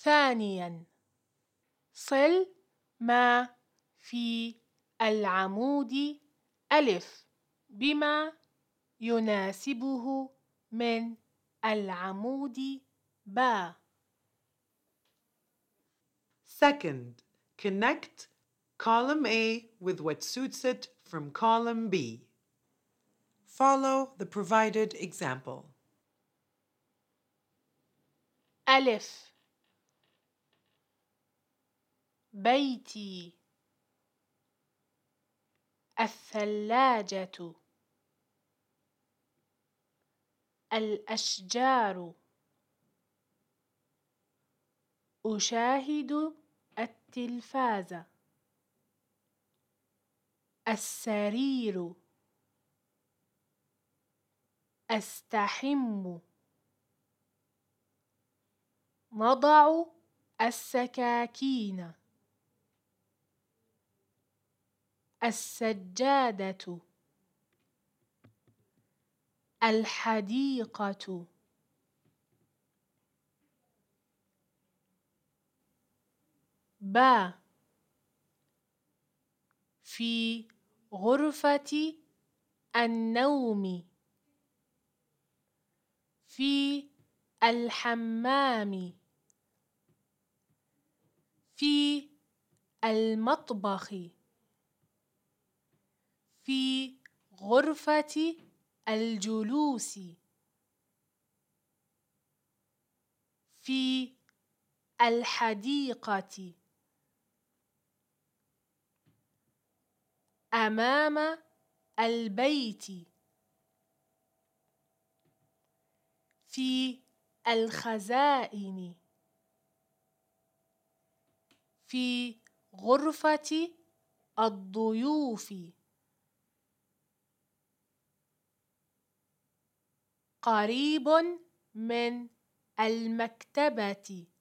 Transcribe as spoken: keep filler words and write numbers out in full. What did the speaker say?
ثانياً، صل ما في العمود ألف بما يناسبه من العمود باء. Second, connect column A with what suits it from column B. Follow the provided example. ألف بيتي، الثلاجة، الأشجار، أشاهد التلفاز، السرير، أستحم، نضع السكاكين، السجادة، الحديقة. با في غرفة النوم، في الحمام، في المطبخ، في غرفة الجلوس، في الحديقة، أمام البيت، في الخزائن، في غرفة الضيوف، قريب من المكتبة،